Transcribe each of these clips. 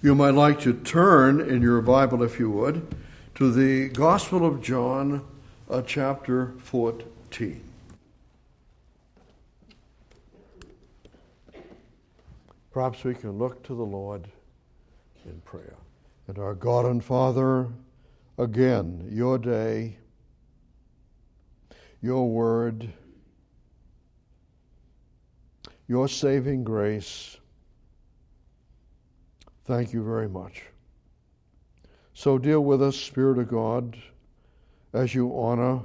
You might like to turn in your Bible, if you would, to the Gospel of John, chapter 14. Perhaps we can look to the Lord in prayer. And our God and Father, again, your day, your word, your saving grace, thank you very much. So deal with us, Spirit of God, as you honor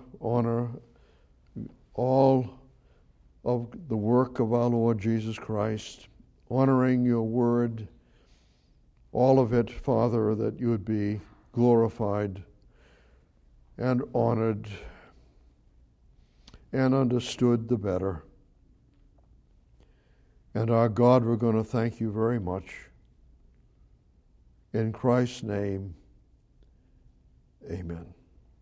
all of the work of our Lord Jesus Christ, honoring your word, all of it, Father, that you would be glorified and honored and understood the better. And our God, we're going to thank you very much. In Christ's name, amen.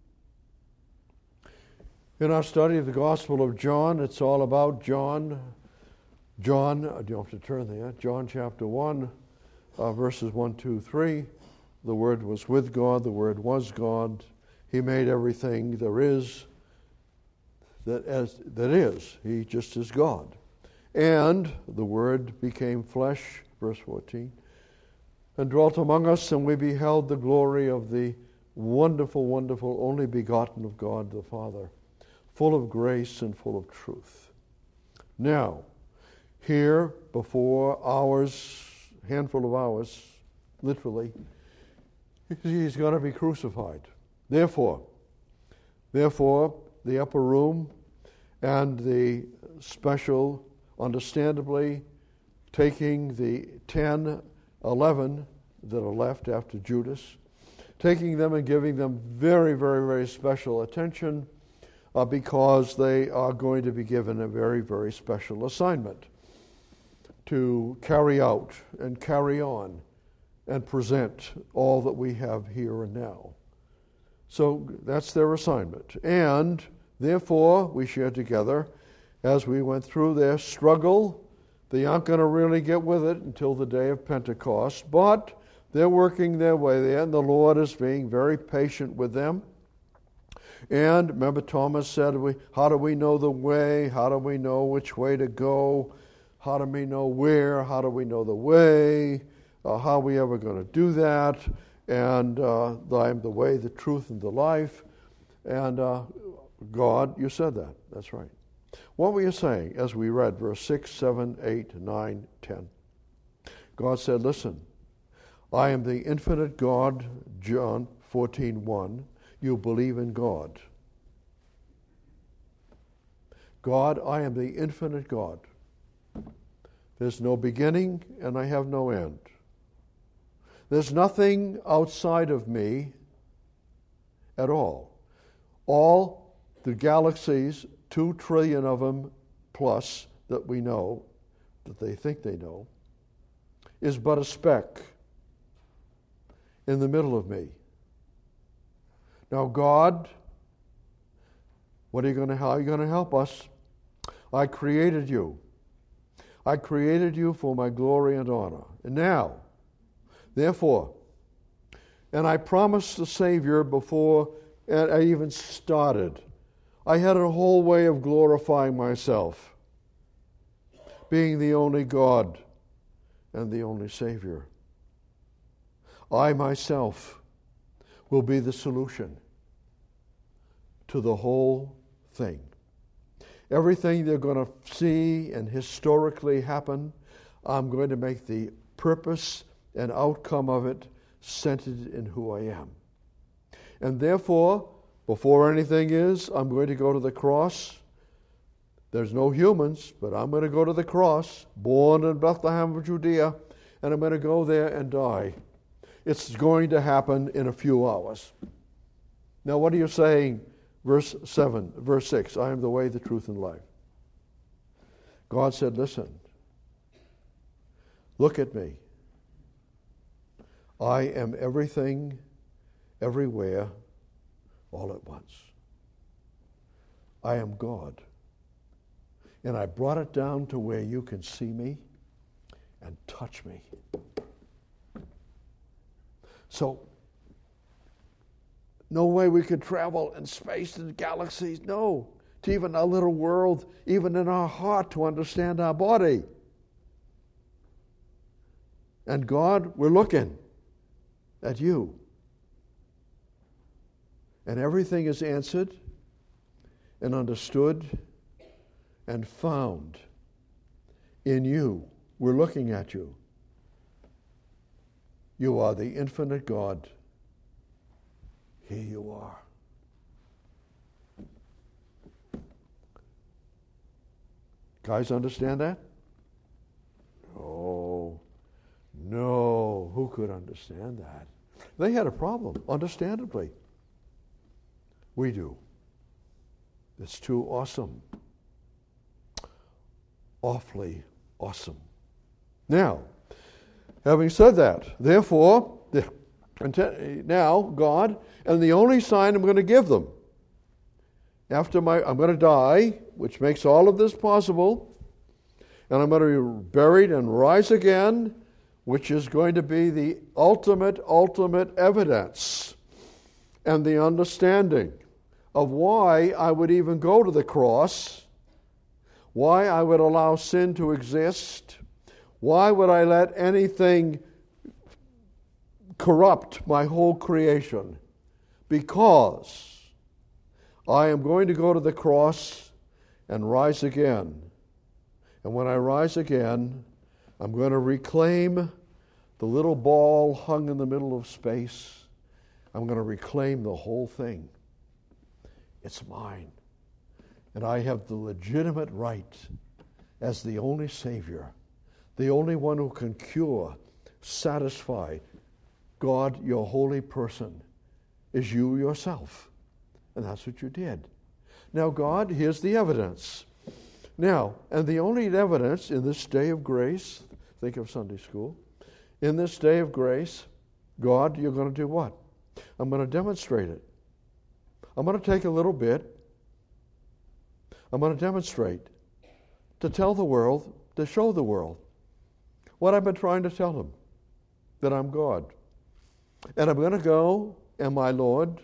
In our study of the Gospel of John, it's all about John, you have to turn there, John chapter 1, verses 1, 2, 3. The Word was with God, the Word was God. He made everything there is that is. He just is God. And the Word became flesh, verse 14, and dwelt among us, and we beheld the glory of the wonderful, wonderful, only begotten of God the Father, full of grace and full of truth. Now, here, before hours, handful of hours, literally, he's going to be crucified. Therefore, the upper room and the special, understandably, taking the 10, 11 that are left after Judas, taking them and giving them very, very, very special attention because they are going to be given a very, very special assignment to carry out and carry on and present all that we have here and now. So that's their assignment. And therefore, we share together as we went through their struggle. They aren't going to really get with it until the day of Pentecost, but they're working their way there, and the Lord is being very patient with them. And remember, Thomas said, how do we know the way? How do we know which way to go? How do we know where? How do we know the way? How are we ever going to do that? And I am the way, the truth, and the life. And God, you said that. That's right. What were you saying as we read verse 6, 7, 8, 9, 10? God said, listen, I am the infinite God, John 14:1. You believe in God. God, I am the infinite God. There's no beginning and I have no end. There's nothing outside of me at all. All the galaxies, 2 trillion of them plus that we know, that they think they know, is but a speck in the middle of me. Now, God, how are you going to help us? I created you. I created you for my glory and honor. And now, therefore, and I promised the Savior before I even started, I had a whole way of glorifying myself, being the only God and the only Savior. I myself will be the solution to the whole thing. Everything they're going to see and historically happen, I'm going to make the purpose and outcome of it centered in who I am. And therefore, before anything is, I'm going to go to the cross. There's no humans, but I'm going to go to the cross, born in Bethlehem of Judea, and I'm going to go there and die. It's going to happen in a few hours. Now, what are you saying? Verse 6, I am the way, the truth, and life. God said, listen, look at me. I am everything, everywhere, all at once. I am God. And I brought it down to where you can see me and touch me. So, no way we could travel in space and galaxies. No, to even a little world, even in our heart, to understand our body. And God, we're looking at you. And everything is answered and understood and found in you. We're looking at you. You are the infinite God. Here you are. Guys, understand that? No. Who could understand that? They had a problem, understandably. We do. It's too awesome. Awfully awesome. Now, having said that, therefore, now God, and the only sign I'm going to give them, I'm going to die, which makes all of this possible, and I'm going to be buried and rise again, which is going to be the ultimate evidence and the understanding of why I would even go to the cross, why I would allow sin to exist, why would I let anything corrupt my whole creation? Because I am going to go to the cross and rise again. And when I rise again, I'm going to reclaim the little ball hung in the middle of space. I'm going to reclaim the whole thing. It's mine. And I have the legitimate right, as the only Savior, the only one who can cure, satisfy. God, your holy person, is you yourself. And that's what you did. Now, God, here's the evidence. Now, and the only evidence in this day of grace, think of Sunday school, in this day of grace, God, you're going to do what? I'm going to demonstrate it. I'm going to take a little bit. I'm going to demonstrate, to tell the world, to show the world what I've been trying to tell them, that I'm God. And I'm going to go, and my Lord,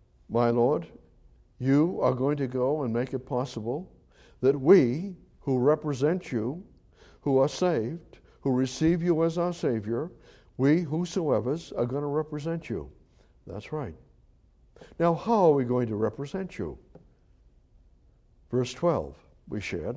you are going to go and make it possible that we who represent you, who are saved, who receive you as our Savior, we whosoever's are going to represent you. That's right. Now, how are we going to represent you? Verse 12, we shared.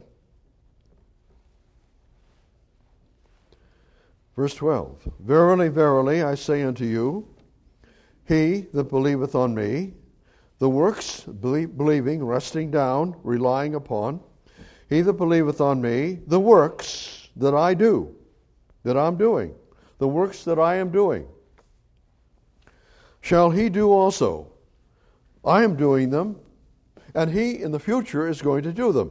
Verse 12, Verily, verily, I say unto you, he that believeth on me, the works, believing, resting down, relying upon, he that believeth on me, the works that I do, that I'm doing, the works that I am doing, shall he do also. I am doing them, and he in the future is going to do them.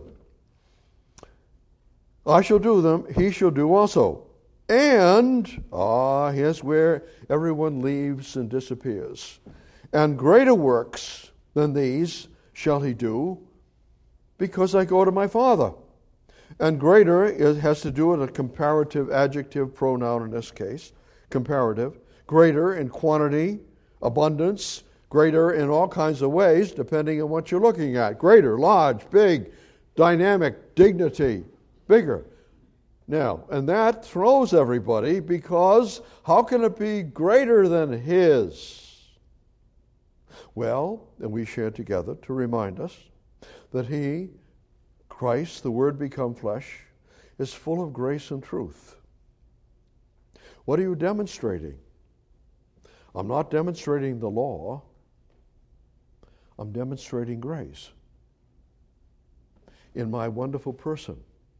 I shall do them, he shall do also. And, here's where everyone leaves and disappears. And greater works than these shall he do, because I go to my Father. And greater has to do with a comparative adjective pronoun in this case, comparative. Greater in quantity, abundance, greater in all kinds of ways, depending on what you're looking at. Greater, large, big, dynamic, dignity, bigger. Now, and that throws everybody, because how can it be greater than his? Well, and we shared together to remind us that he, Christ, the Word become flesh, is full of grace and truth. What are you demonstrating? I'm not demonstrating the law. I'm demonstrating grace in my wonderful person.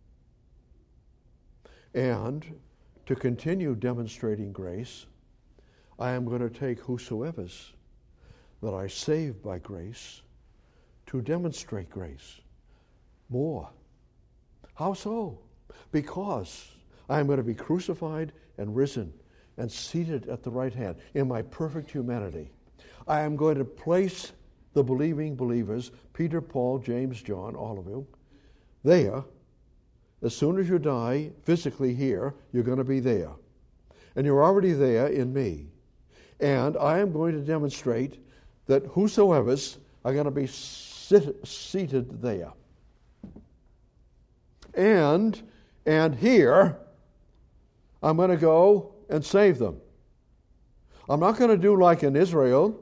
And to continue demonstrating grace, I am going to take whosoever's that I save by grace to demonstrate grace more. How so? Because I am going to be crucified and risen and seated at the right hand in my perfect humanity. I am going to place the believing believers, Peter, Paul, James, John, all of you, there. As soon as you die physically here, you're going to be there. And you're already there in me. And I am going to demonstrate that whosoever's are going to be seated there. And here, I'm going to go and save them. I'm not going to do like in Israel.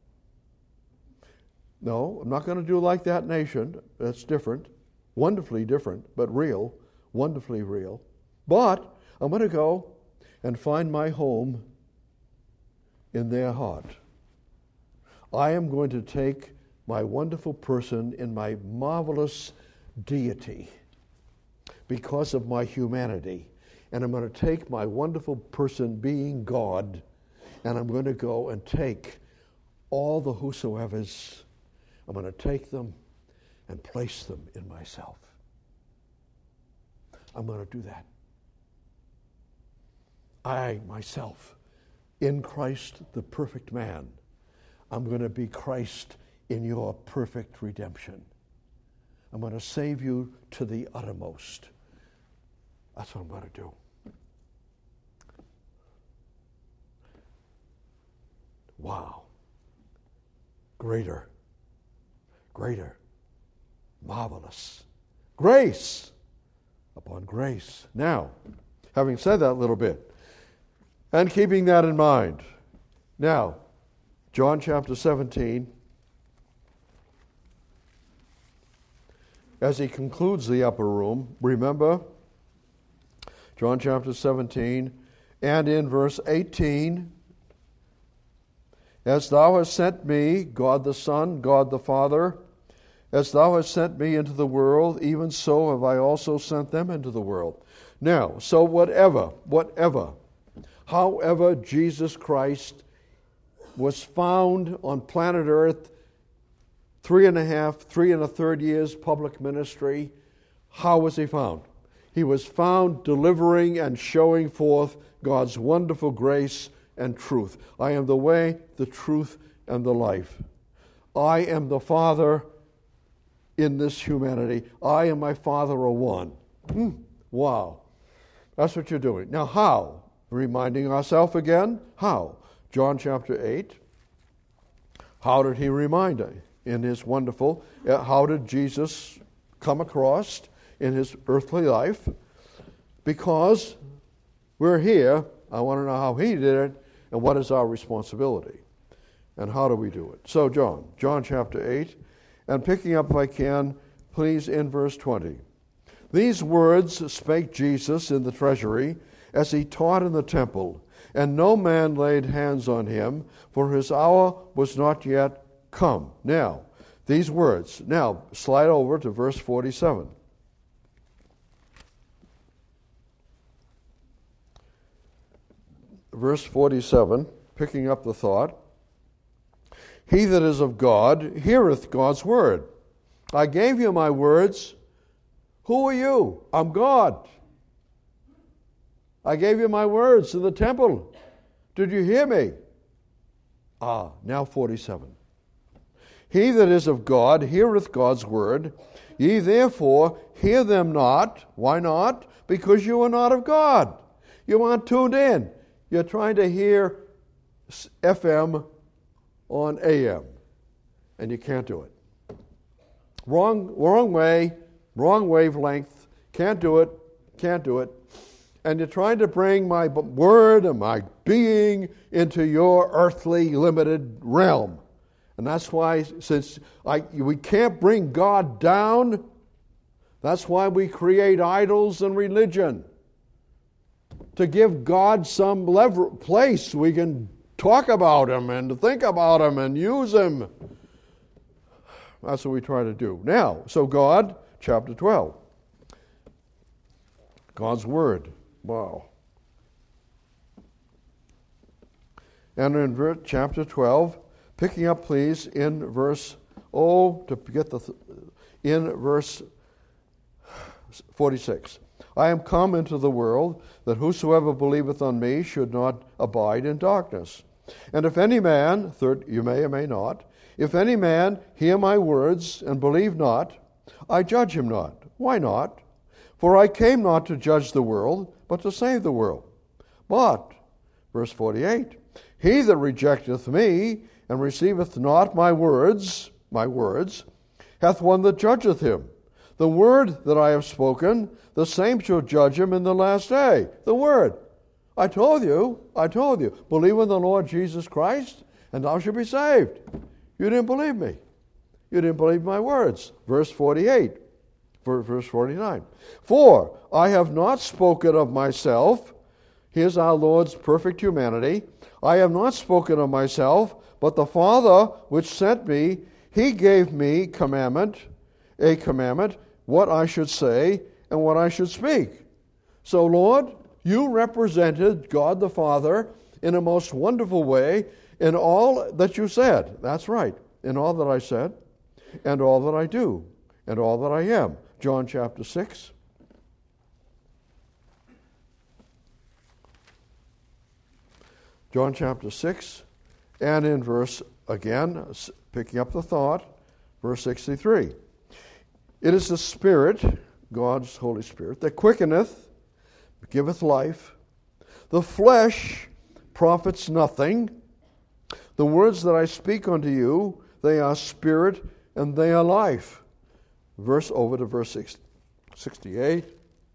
No, I'm not going to do like that nation. That's different. Wonderfully different, but real. Wonderfully real. But I'm going to go and find my home in their heart. I am going to take my wonderful person in my marvelous deity because of my humanity. And I'm going to take my wonderful person being God, and I'm going to go and take all the whosoever's. I'm going to take them and place them in myself. I'm going to do that. I, myself, in Christ, the perfect man, I'm going to be Christ in your perfect redemption. I'm going to save you to the uttermost. That's what I'm going to do. Wow. Greater, marvelous. Grace upon grace. Now, having said that little bit, and keeping that in mind, now, John chapter 17, as he concludes the upper room, remember, John chapter 17, and in verse 18, as thou hast sent me, God the Son, God the Father, as thou hast sent me into the world, even so have I also sent them into the world. Now, so however Jesus Christ was found on planet Earth, 3.5 years public ministry, how was he found? He was found delivering and showing forth God's wonderful grace and truth. I am the way, the truth, and the life. I am the Father in this humanity. I and my Father are one. Wow. That's what you're doing. Now how? Reminding ourselves again, how? John chapter 8. How did he remind us? In his wonderful, how did Jesus come across in his earthly life? Because we're here, I want to know how he did it, and what is our responsibility, and how do we do it? So John chapter 8, and picking up if I can, please, in verse 20. These words spake Jesus in the treasury, as he taught in the temple, and no man laid hands on him, for his hour was not yet come. Now, these words. Now, slide over to verse 47. Verse 47, picking up the thought. He that is of God heareth God's word. I gave you my words. Who are you? I'm God. I gave you my words in the temple. Did you hear me? Now 47. He that is of God heareth God's word. Ye therefore hear them not. Why not? Because you are not of God. You aren't tuned in. You're trying to hear FM on AM, and you can't do it. Wrong way, wrong wavelength. Can't do it. And you're trying to bring my word and my being into your earthly limited realm. And that's why, since we can't bring God down, that's why we create idols and religion. To give God some place we can talk about Him and think about Him and use Him. That's what we try to do. Now, so God, chapter 12. God's Word. Wow. And in chapter 12, picking up, please, in verse, in verse 46. I am come into the world, that whosoever believeth on me should not abide in darkness. And if any man, you may or may not, if any man hear my words and believe not, I judge him not. Why not? For I came not to judge the world, but to save the world. But, verse 48, He that rejecteth me, and receiveth not my words, hath one that judgeth him. The word that I have spoken, the same shall judge him in the last day. The word. I told you. Believe in the Lord Jesus Christ, and thou shalt be saved. You didn't believe me. You didn't believe my words. Verse 48. Verse 49. For I have not spoken of myself. Here's our Lord's perfect humanity. I have not spoken of myself, but the Father which sent me, he gave me a commandment, what I should say and what I should speak. So, Lord, you represented God the Father in a most wonderful way in all that you said. That's right, in all that I said, and all that I do, and all that I am. John chapter 6. John chapter 6, and in verse, again, picking up the thought, verse 63. It is the Spirit, God's Holy Spirit, that quickeneth, giveth life. The flesh profits nothing. The words that I speak unto you, they are spirit and they are life. Over to verse 68.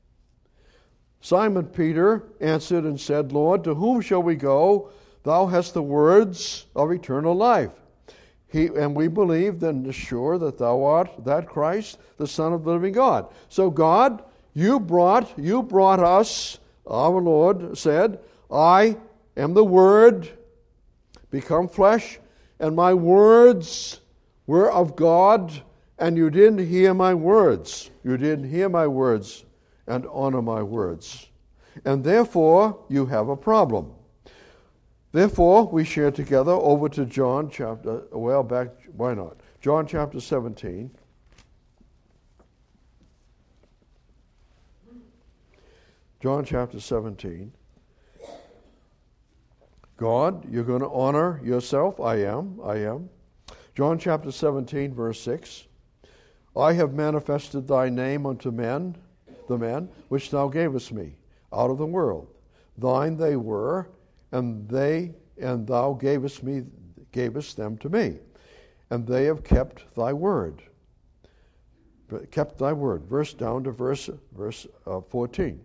Simon Peter answered and said, Lord, to whom shall we go? Thou hast the words of eternal life. And we believe and are sure that thou art that Christ, the Son of the living God. So God, you brought us, our Lord said, I am the Word become flesh, and my words were of God, and you didn't hear my words. You didn't hear my words and honor my words. And therefore, you have a problem. Therefore, we share together over to John chapter, why not? John chapter 17. John chapter 17. God, you're going to honor yourself? I am. John chapter 17, verse 6. I have manifested thy name unto men, the men which thou gavest me out of the world. Thine they were, and thou gavest them to me, and they have kept thy word. Down to verse 14.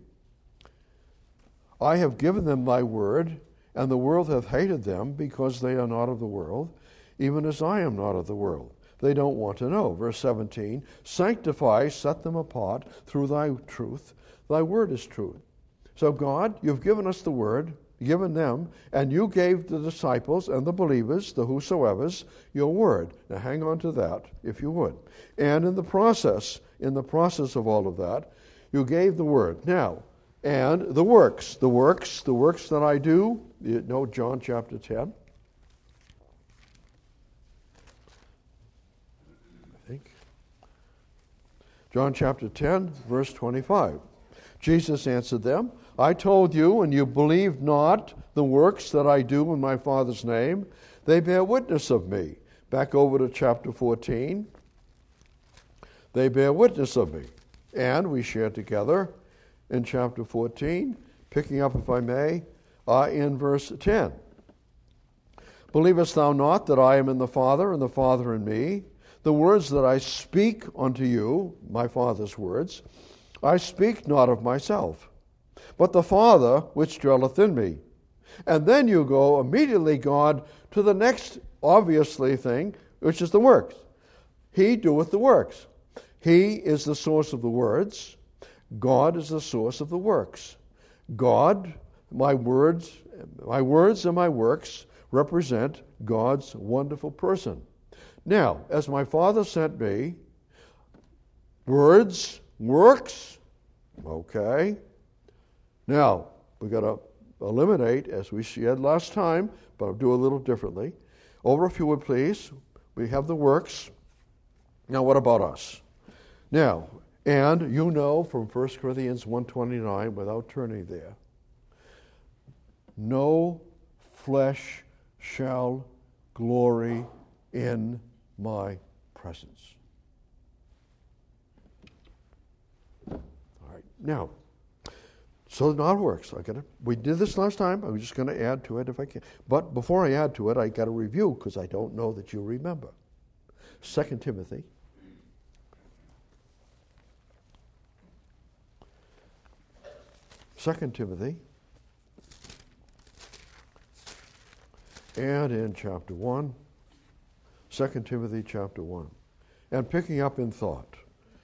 I have given them thy word, and the world hath hated them, because they are not of the world, even as I am not of the world. They don't want to know. Verse 17, sanctify, set them apart through thy truth. Thy word is truth. So God, you've given us the word, given them, and you gave the disciples and the believers, the whosoevers, your word. Now hang on to that, if you would. And in the process of all of that, you gave the word. Now, and the works that I do, you know John chapter 10. John chapter 10, verse 25. Jesus answered them, I told you, and you believe not the works that I do in my Father's name. They bear witness of me. Back over to chapter 14. They bear witness of me. And we share together in chapter 14, picking up, if I may, in verse 10. Believest thou not that I am in the Father, and the Father in me? The words that I speak unto you, my Father's words, I speak not of myself, but the Father which dwelleth in me. And then you go immediately, God, to the next obviously thing, which is the works. He doeth the works. He is the source of the words. God is the source of the works. God, my words and my works represent God's wonderful person. Now, as my Father sent me, words, works, okay. Now, we've got to eliminate, as we shared last time, but I'll do a little differently. Over, if you would please, we have the works. Now, what about us? Now, and you know from 1 Corinthians 1:29, without turning there, no flesh shall glory in my presence. All right. Now, So not works. We did this last time. I'm just going to add to it if I can. But before I add to it, I got to review because I don't know that you remember. 2 Timothy. And in chapter 1. 2 Timothy chapter 1. And picking up in thought.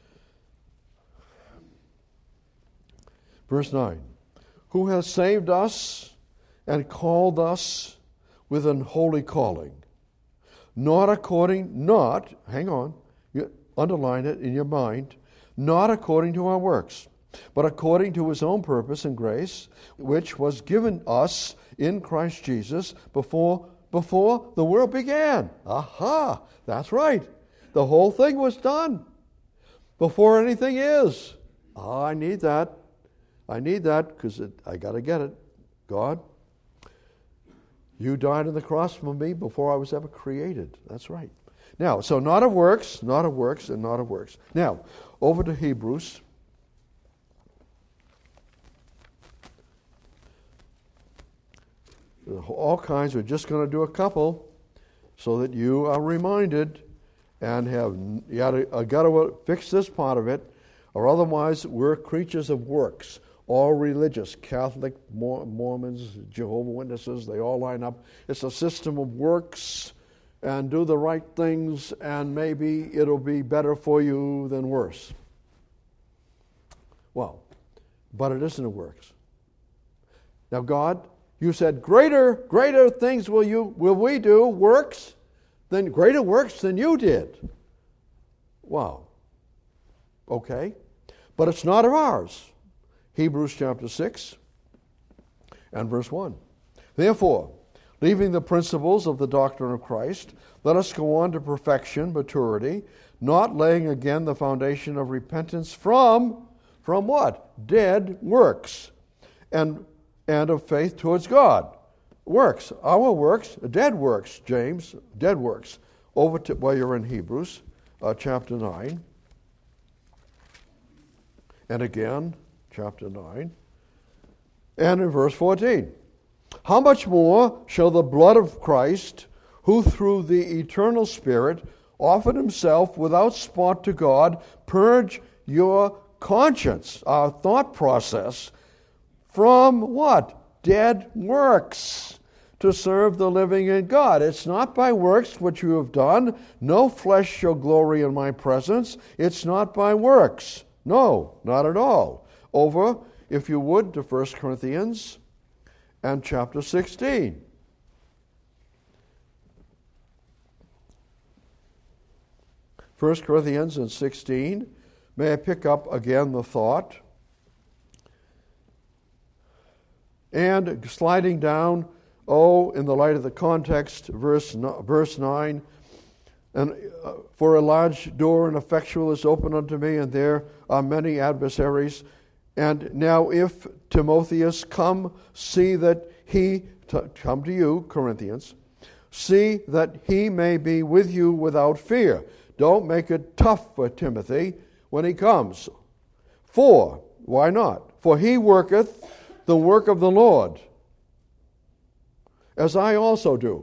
Verse 9. Who has saved us and called us with an holy calling. Hang on, you underline it in your mind, not according to our works, but according to his own purpose and grace, which was given us in Christ Jesus before the world began. Aha, that's right. The whole thing was done before anything is. Oh, I need that because I got to get it. God, you died on the cross for me before I was ever created. That's right. Now, so not of works, and not of works. Now, over to Hebrews. All kinds. We're just going to do a couple so that you are reminded and got to fix this part of it, or otherwise we're creatures of works. All religious, Catholic, Mormons, Jehovah's Witnesses, they all line up. It's a system of works, and do the right things, and maybe it'll be better for you than worse. Well, but it isn't a works. Now God, you said greater things will we do, greater works than you did. Wow. Okay. But it's not of ours. Hebrews chapter 6 and verse 1. Therefore, leaving the principles of the doctrine of Christ, let us go on to perfection, maturity, not laying again the foundation of repentance from what? Dead works, and of faith towards God. Works, our works, dead works, James, dead works. Over to, while you're in Hebrews chapter 9. And again, chapter 9, and in verse 14. How much more shall the blood of Christ, who through the eternal Spirit offered himself without spot to God, purge your conscience, our thought process, from what? Dead works, to serve the living in God. It's not by works which you have done. No flesh shall glory in my presence. It's not by works. No, not at all. Over, if you would, to 1 Corinthians and chapter 16. First Corinthians and 16. May I pick up again the thought? And sliding down, in the light of the context, verse 9, and for a large door and effectual is open unto me, and there are many adversaries. And now if Timotheus come to you, Corinthians, see that he may be with you without fear. Don't make it tough for Timothy when he comes. For, why not? For he worketh the work of the Lord, as I also do.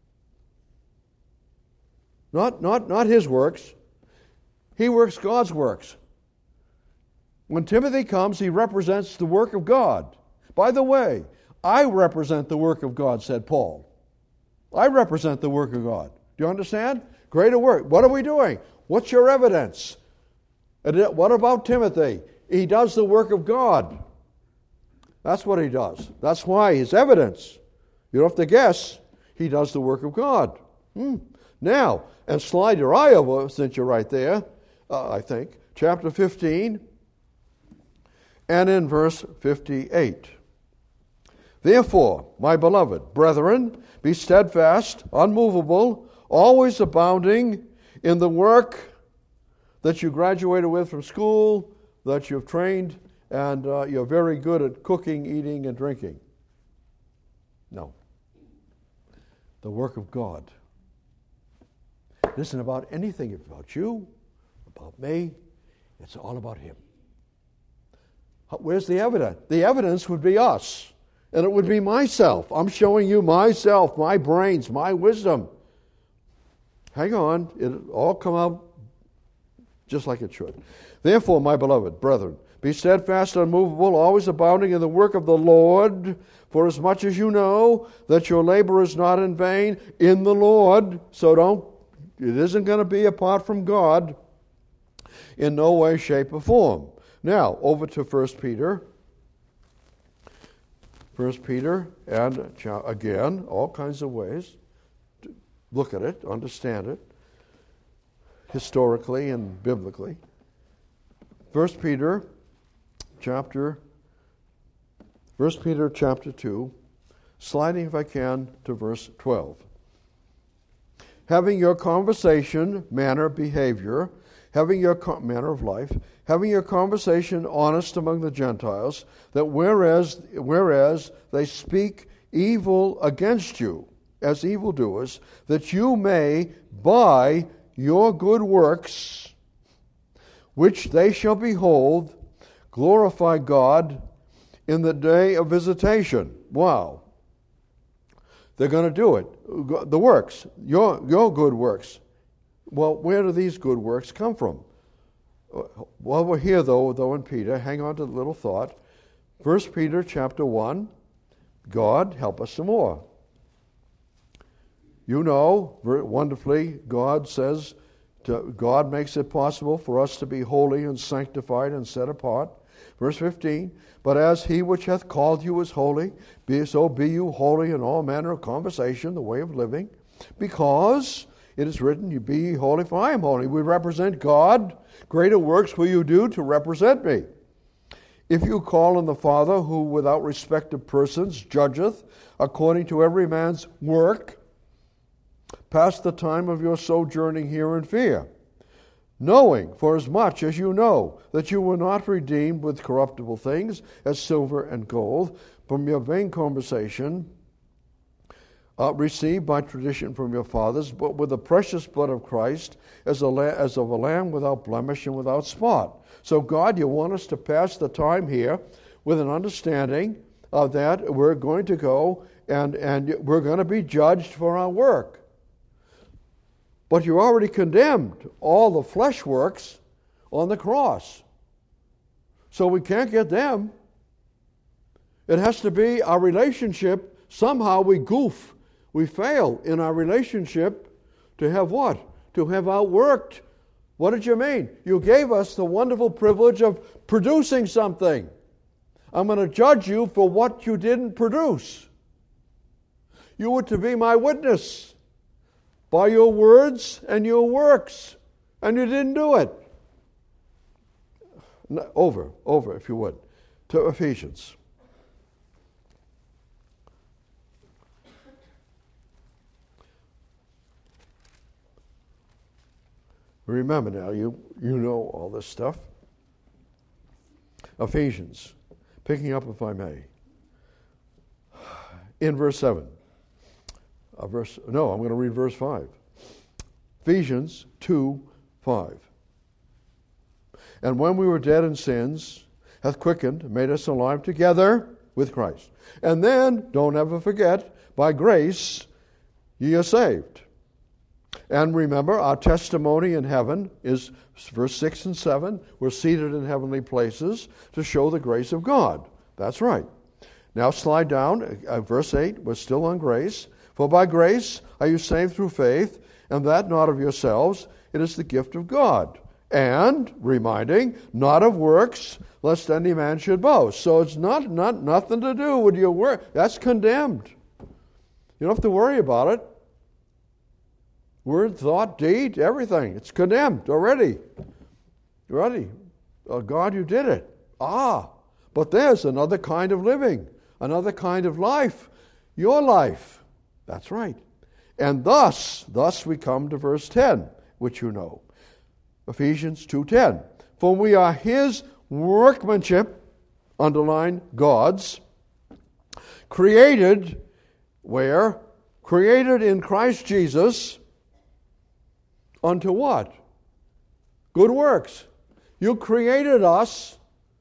Not his works. He works God's works. When Timothy comes, he represents the work of God. By the way, I represent the work of God, said Paul. I represent the work of God. Do you understand? Greater work. What are we doing? What's your evidence? And what about Timothy? He does the work of God. That's what he does. That's why his evidence. You don't have to guess. He does the work of God. Now, and slide your eye over, since you're right there, I think, chapter 15, and in verse 58. Therefore, my beloved brethren, be steadfast, unmovable, always abounding in the work that you graduated with from school, that you've trained, and you're very good at cooking, eating, and drinking. No. The work of God. It isn't about anything about you, about me. It's all about Him. Where's the evidence? The evidence would be us. And it would be myself. I'm showing you myself, my brains, my wisdom. Hang on. It'll all come out just like it should. Therefore, my beloved brethren, be steadfast and unmovable, always abounding in the work of the Lord, for as much as you know that your labor is not in vain in the Lord. So it isn't going to be apart from God in no way, shape, or form. Now, over to 1 Peter. 1 Peter, and again, all kinds of ways to look at it, understand it, historically and biblically. 1 Peter chapter 2, sliding if I can to verse 12. Having your conversation, manner, behavior, having your manner of life, having your conversation honest among the Gentiles, that whereas they speak evil against you as evildoers, that you may, by your good works, which they shall behold, glorify God in the day of visitation. Wow. They're going to do it. The works, your good works. Well, where do these good works come from? While we're here, though in Peter, hang on to the little thought. 1 Peter chapter 1, God, help us some more. You know, very wonderfully, God makes it possible for us to be holy and sanctified and set apart. Verse 15, but as he which hath called you is holy, so be you holy in all manner of conversation, the way of living, because it is written, you be ye holy, for I am holy. We represent God. Greater works will you do to represent me. If you call on the Father, who without respect of persons judgeth according to every man's work, pass the time of your sojourning here in fear, knowing, for as much as you know, that you were not redeemed with corruptible things, as silver and gold, from your vain conversation, received by tradition from your fathers, but with the precious blood of Christ, as of a lamb without blemish and without spot. So God, you want us to pass the time here with an understanding of that we're going to go and we're going to be judged for our work. But you already condemned all the flesh works on the cross. So we can't get them. It has to be our relationship. Somehow we goof. We fail in our relationship to have what? To have outworked. What did you mean? You gave us the wonderful privilege of producing something. I'm going to judge you for what you didn't produce. You were to be my witness by your words and your works, and you didn't do it. Over, if you would, to Ephesians. Remember now, you know all this stuff. Ephesians, picking up if I may. In verse 7. I'm going to read verse 5. Ephesians 2:5. And when we were dead in sins, hath quickened, made us alive together with Christ. And then, don't ever forget, by grace ye are saved. And remember, our testimony in heaven is verse 6 and 7. We're seated in heavenly places to show the grace of God. That's right. Now slide down. Verse 8, we're still on grace. For by grace are you saved through faith, and that not of yourselves. It is the gift of God. And, reminding, not of works, lest any man should boast. So it's not nothing to do with your work. That's condemned. You don't have to worry about it. Word, thought, deed, everything. It's condemned already. Oh, God, you did it. But there's another kind of living, another kind of life, your life. That's right. And thus we come to verse 10, which you know. Ephesians 2:10. For we are his workmanship, underline God's, created, where? Created in Christ Jesus, unto what? Good works. You created us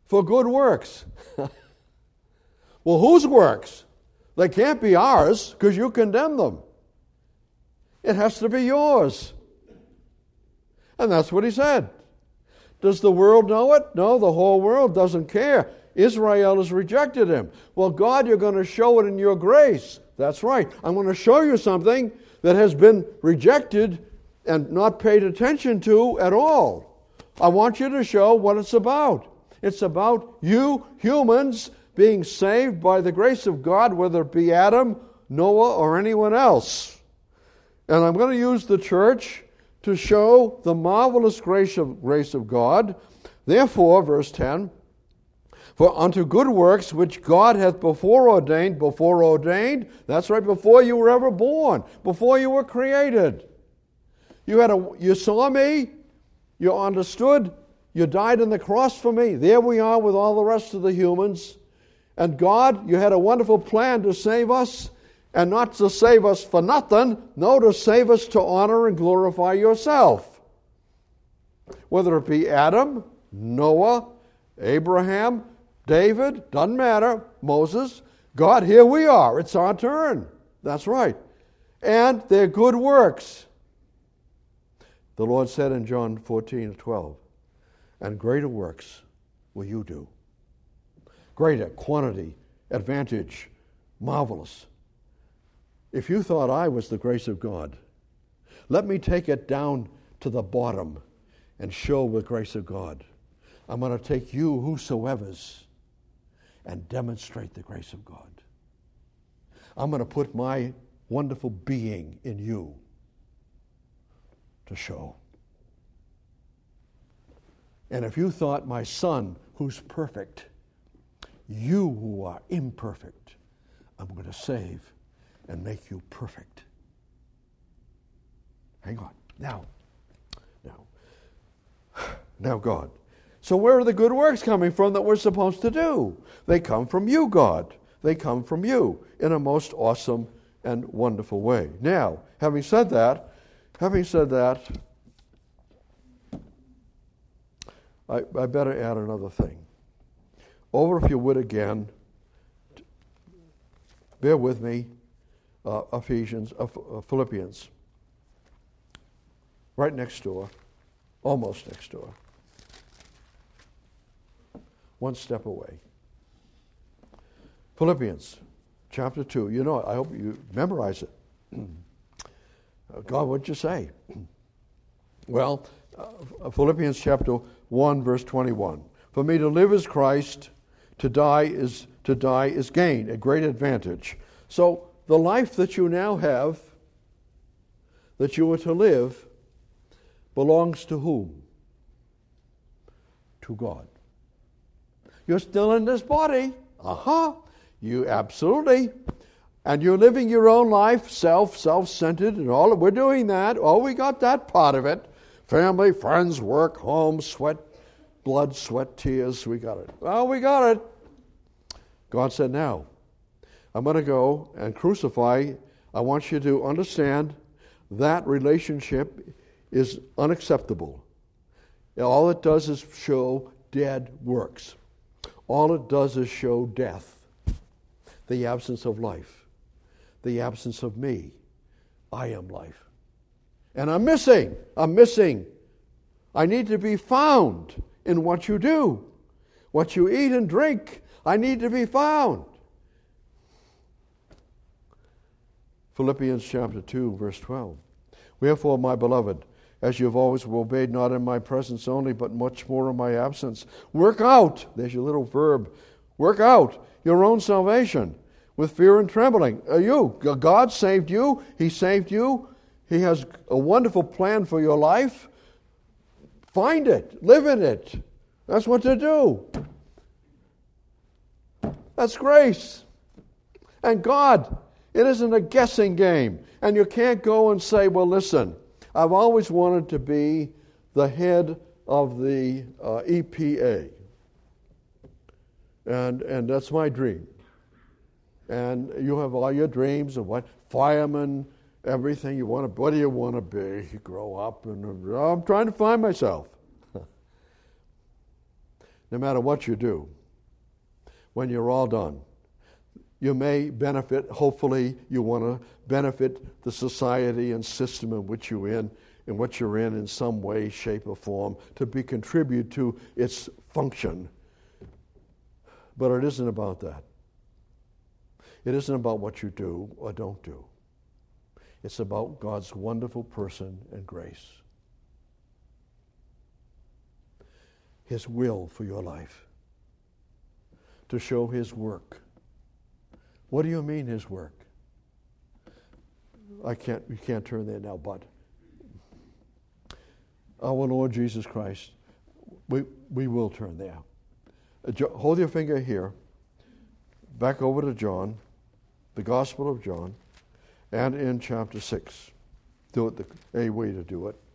for good works. Well, whose works? They can't be ours because you condemn them. It has to be yours. And that's what he said. Does the world know it? No, the whole world doesn't care. Israel has rejected him. Well, God, you're going to show it in your grace. That's right. I'm going to show you something that has been rejected and not paid attention to at all. I want you to show what it's about. It's about you humans being saved by the grace of God, whether it be Adam, Noah, or anyone else. And I'm going to use the church to show the marvelous grace of God. Therefore, verse 10, for unto good works which God hath before ordained, that's right, before you were ever born, before you were created. You saw me, you understood, you died on the cross for me. There we are with all the rest of the humans. And God, you had a wonderful plan to save us, and not to save us for nothing, no, to save us to honor and glorify yourself. Whether it be Adam, Noah, Abraham, David, doesn't matter, Moses, God, here we are. It's our turn. That's right. And they're good works. The Lord said in John 14:12, and greater works will you do. Greater, quantity, advantage, marvelous. If you thought I was the grace of God, let me take it down to the bottom and show the grace of God. I'm going to take you, whosoever's, and demonstrate the grace of God. I'm going to put my wonderful being in you to show. And if you thought my son, who's perfect, you who are imperfect, I'm going to save and make you perfect. Hang on. Now, God. So where are the good works coming from that we're supposed to do? They come from you, God. They come from you in a most awesome and wonderful way. Now, having said that, I better add another thing. Over, if you would, again, bear with me, Philippians, right next door, almost next door, one step away. Philippians chapter 2. You know it. I hope you memorize it. God, what'd you say? Well, Philippians chapter 1, verse 21. For me to live is Christ, to die is gain, a great advantage. So the life that you now have, that you are to live, belongs to whom? To God. You're still in this body. You absolutely. And you're living your own life, self-centered, and all. We're doing that. Oh, we got that part of it. Family, friends, work, home, sweat, blood, sweat, tears. We got it. Well, we got it. God said, now, I'm going to go and crucify. I want you to understand that relationship is unacceptable. All it does is show dead works. All it does is show death, the absence of life, the absence of me. I am life. And I'm missing. I need to be found in what you do, what you eat and drink. I need to be found. Philippians chapter 2, verse 12. Wherefore, my beloved, as you have always obeyed, not in my presence only, but much more in my absence, work out, there's your little verb, work out your own salvation with fear and trembling. God saved you. He saved you. He has a wonderful plan for your life. Find it. Live in it. That's what to do. That's grace. And God, it isn't a guessing game. And you can't go and say, well, listen, I've always wanted to be the head of the EPA. And that's my dream. And you have all your dreams of what? Fireman, everything you want to, what do you want to be? You grow up and I'm trying to find myself. no matter what you do, when you're all done. You may benefit, hopefully you want to benefit the society and system in which you're in some way, shape, or form, to contribute to its function. But it isn't about that. It isn't about what you do or don't do. It's about God's wonderful person and grace. His will for your life. To show His work. What do you mean His work? You can't turn there now, but our Lord Jesus Christ, we will turn there. Hold your finger here, back over to John, the Gospel of John, and in chapter 6. Do it a way to do it.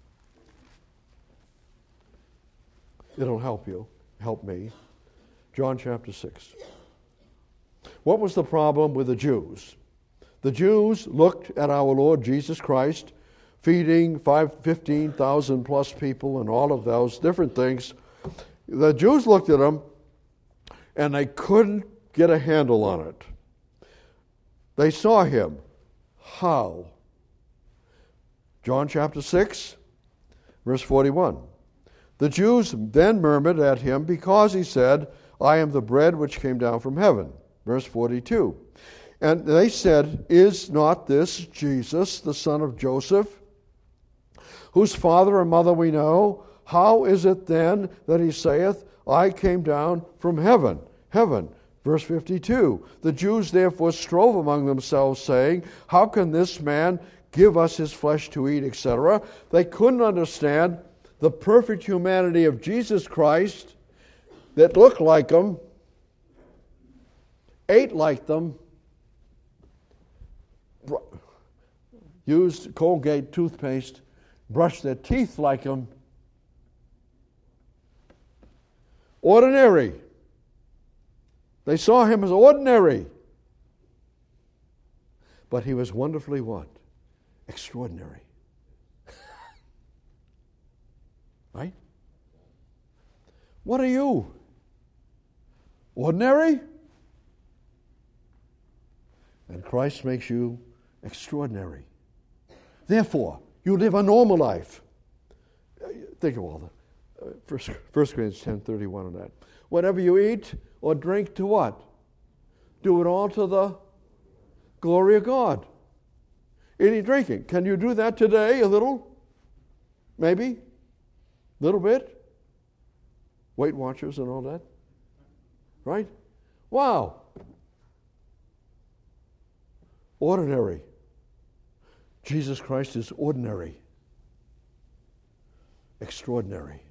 It'll help you, help me. John chapter 6. What was the problem with the Jews? The Jews looked at our Lord Jesus Christ feeding 15,000 plus people and all of those different things. The Jews looked at him and they couldn't get a handle on it. They saw him. How? John chapter 6, verse 41. The Jews then murmured at him because he said, I am the bread which came down from heaven. Verse 42. And they said, is not this Jesus, the son of Joseph, whose father and mother we know? How is it then that he saith, I came down from heaven? Heaven. Verse 52. The Jews therefore strove among themselves, saying, how can this man give us his flesh to eat, etc.? They couldn't understand the perfect humanity of Jesus Christ that looked like them, ate like them, used Colgate toothpaste, brushed their teeth like them. Ordinary. They saw him as ordinary. But he was wonderfully what? Extraordinary. Right? What are you? Ordinary? And Christ makes you extraordinary. Therefore, you live a normal life. Think of all that. 1 Corinthians 10:31 on that. Whatever you eat or drink, to what? Do it all to the glory of God. Eating, drinking. Can you do that today a little? Maybe? Little bit? Weight Watchers and all that? Right? Wow. Ordinary. Jesus Christ is ordinary. Extraordinary.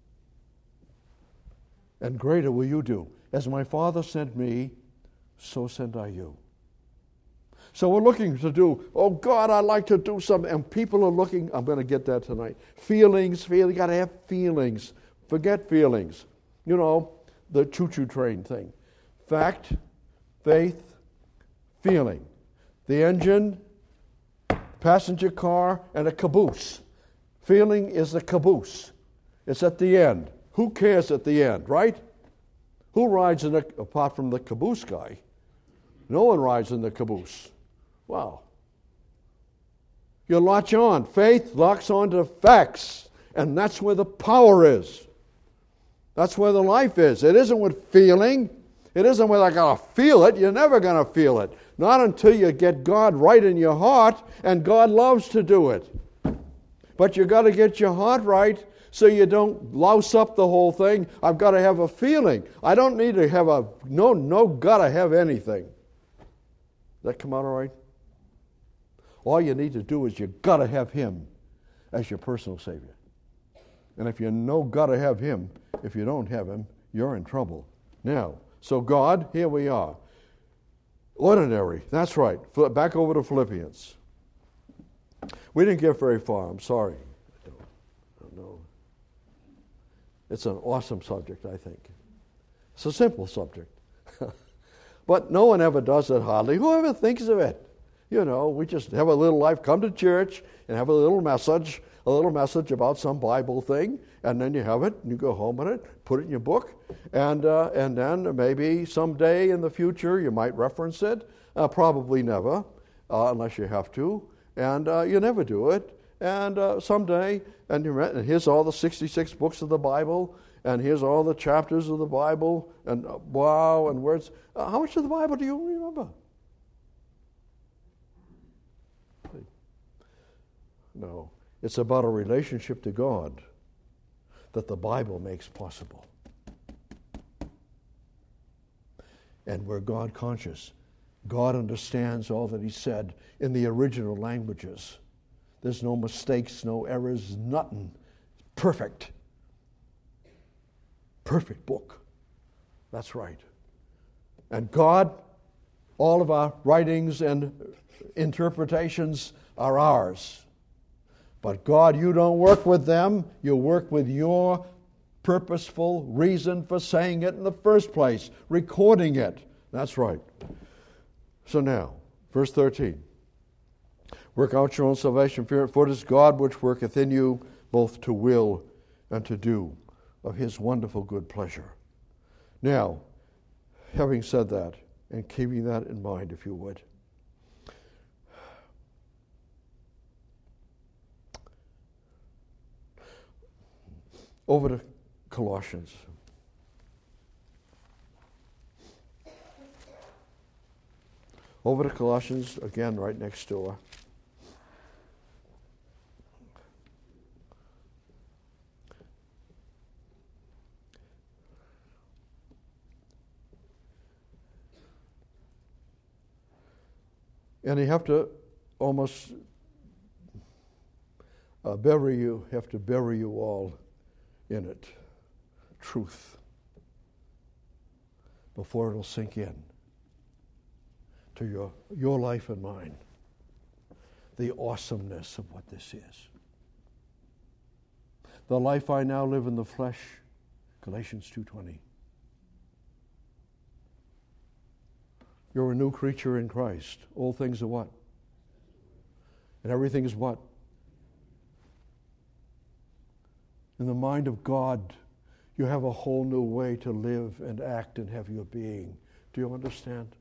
And greater will you do. As my Father sent me, so send I you. So we're looking to do, oh God, I'd like to do something. And people are looking, I'm going to get that tonight. Feelings, you got to have feelings. Forget feelings. You know, the choo-choo train thing. Fact, faith, feeling. The engine, passenger car, and a caboose. Feeling is the caboose. It's at the end. Who cares at the end, right? Who rides in it apart from the caboose guy? No one rides in the caboose. Wow. You latch on. Faith locks on to facts. And that's where the power is. That's where the life is. It isn't with feeling. It isn't with I gotta feel it. You're never going to feel it. Not until you get God right in your heart, and God loves to do it. But you got to get your heart right so you don't louse up the whole thing. I've got to have a feeling. I don't need to have gotta have anything. That come out all right? All you need to do is you got to have Him as your personal Savior. And if you got to have Him, if you don't have Him, you're in trouble. Now, so God, here we are. Ordinary, that's right. Back over to Philippians. We didn't get very far, I'm sorry. No. It's an awesome subject, I think. It's a simple subject. But no one ever does it hardly. Whoever thinks of it? We just have a little life, come to church and have a little message about some Bible thing, and then you have it, and you go home with it, put it in your book, and then maybe someday in the future you might reference it. Probably never, unless you have to, and you never do it. And someday, and here's all the 66 books of the Bible, and here's all the chapters of the Bible, and wow, and words. How much of the Bible do you remember? No. It's about a relationship to God that the Bible makes possible. And we're God conscious. God understands all that He said in the original languages. There's no mistakes, no errors, nothing. Perfect. Perfect book. That's right. And God, all of our writings and interpretations are ours. But God, you don't work with them. You work with your purposeful reason for saying it in the first place, recording it. That's right. So now, verse 13. Work out your own salvation, fear, for it is God which worketh in you both to will and to do of His wonderful good pleasure. Now, having said that, and keeping that in mind, if you would, over to Colossians. Over to Colossians, again, right next door. And you have to almost bury you all in it. Truth. Before it'll sink in to your life and mine. The awesomeness of what this is. The life I now live in the flesh, Galatians 2:20. You're a new creature in Christ. All things are what? And everything is what? In the mind of God, you have a whole new way to live and act and have your being. Do you understand?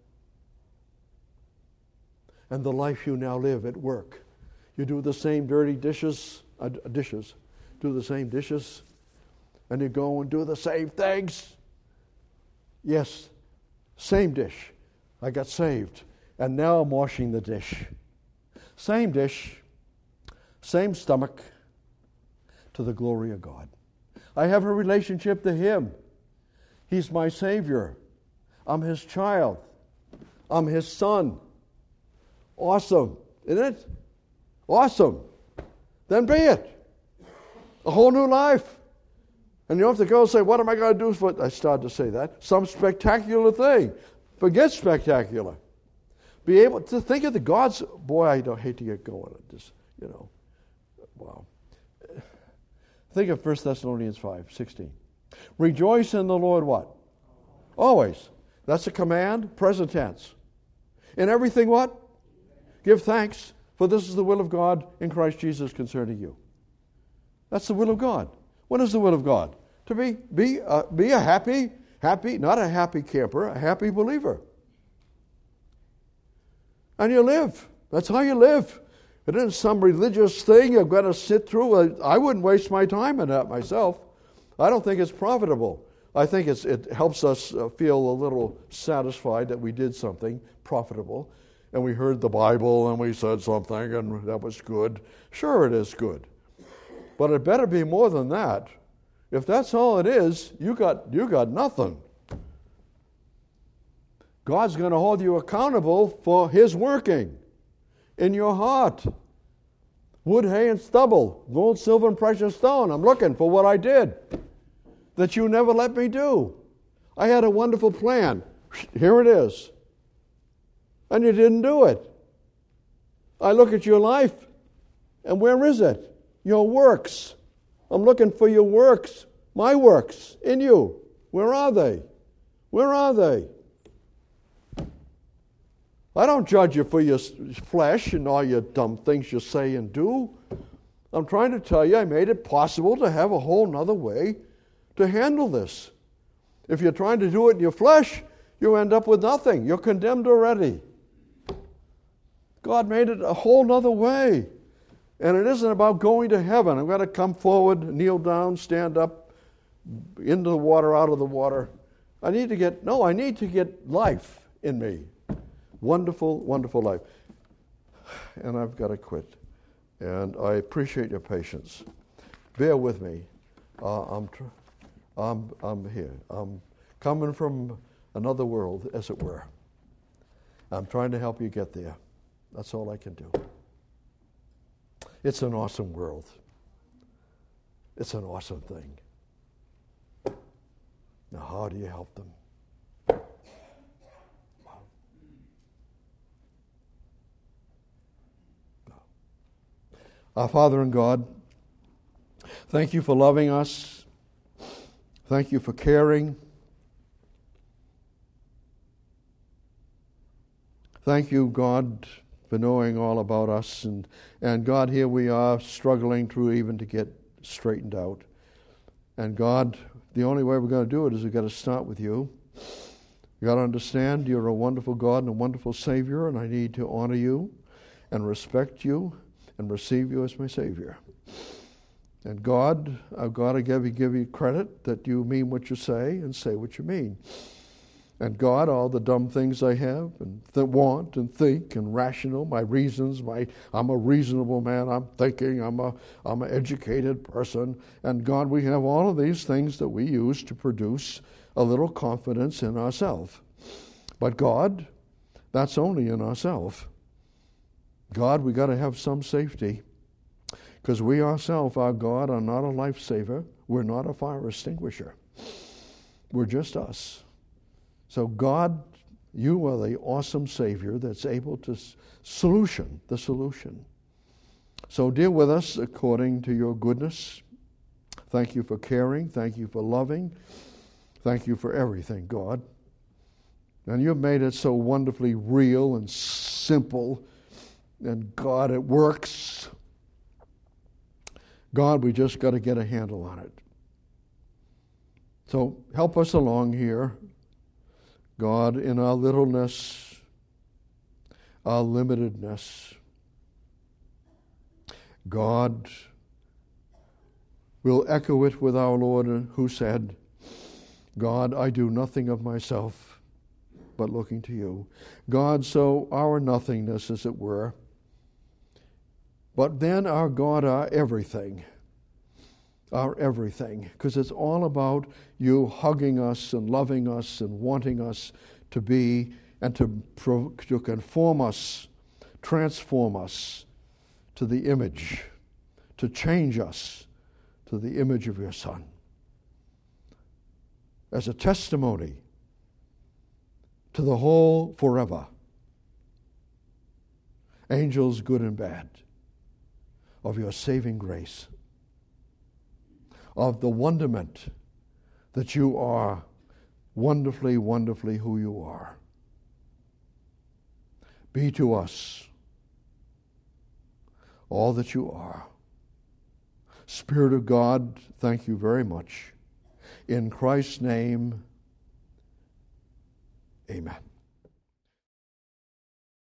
And the life you now live at work. You do the same dirty dishes, do the same dishes, and you go and do the same things. Yes, same dish. I got saved, and now I'm washing the dish. Same dish, same stomach, to the glory of God. I have a relationship to Him. He's my Savior. I'm His child. I'm His son. Awesome, isn't it? Awesome. Then be it. A whole new life. And you don't have to go and say, what am I going to do for, I started to say that, some spectacular thing. Forget spectacular. Be able to think of the God's, boy, I don't hate to get going at this, wow. Think of 1 Thessalonians 5:16. Rejoice in the Lord what? Always. That's a command, present tense. In everything what? Give thanks, for this is the will of God in Christ Jesus concerning you. That's the will of God. What is the will of God? To be a happy, not a happy camper, a happy believer. And you live. That's how you live. It isn't some religious thing you've got to sit through. I wouldn't waste my time in that myself. I don't think it's profitable. I think it helps us feel a little satisfied that we did something profitable. And we heard the Bible and we said something and that was good. Sure, it is good. But it better be more than that. If that's all it is, you got nothing. God's going to hold you accountable for His working in your heart. Wood, hay, and stubble, gold, silver, and precious stone. I'm looking for what I did that you never let me do. I had a wonderful plan. Here it is. And you didn't do it. I look at your life, and where is it? Your works. I'm looking for your works, my works in you. Where are they? Where are they? I don't judge you for your flesh and all your dumb things you say and do. I'm trying to tell you I made it possible to have a whole nother way to handle this. If you're trying to do it in your flesh, you end up with nothing. You're condemned already. God made it a whole nother way. And it isn't about going to heaven. I've got to come forward, kneel down, stand up, into the water, out of the water. I need to get life in me. Wonderful, wonderful life. And I've got to quit. And I appreciate your patience. Bear with me. I'm here. I'm coming from another world, as it were. I'm trying to help you get there. That's all I can do. It's an awesome world. It's an awesome thing. Now, how do you help them? Our Father in God, thank you for loving us. Thank you for caring. Thank you, God, for knowing all about us. And God, here we are struggling through even to get straightened out. And God, the only way we're going to do it is we've got to start with you. You've got to understand you're a wonderful God and a wonderful Savior, and I need to honor you and respect you and receive you as my Savior. And God, I've got to give you credit that you mean what you say and say what you mean. And God, all the dumb things I have and want and think and rational, my reasons, I'm a reasonable man, I'm thinking, I'm an educated person. And God, we have all of these things that we use to produce a little confidence in ourselves. But God, that's only in ourselves. God, we got to have some safety, because we ourselves, our God, are not a lifesaver. We're not a fire extinguisher. We're just us. So God, you are the awesome Savior that's able to solution the solution. So deal with us according to your goodness. Thank you for caring. Thank you for loving. Thank you for everything, God. And you've made it so wonderfully real and simple. And God, it works. God, we just got to get a handle on it. So help us along here, God, in our littleness, our limitedness. God, we'll echo it with our Lord who said, God, I do nothing of myself, but looking to you. God, so our nothingness, as it were, but then our God, our everything, because it's all about you hugging us and loving us and wanting us to be and to conform us, transform us to the image, to change us to the image of your Son. As a testimony to the whole forever, angels good and bad, of your saving grace, of the wonderment that you are wonderfully, wonderfully who you are. Be to us all that you are. Spirit of God, thank you very much. In Christ's name, amen.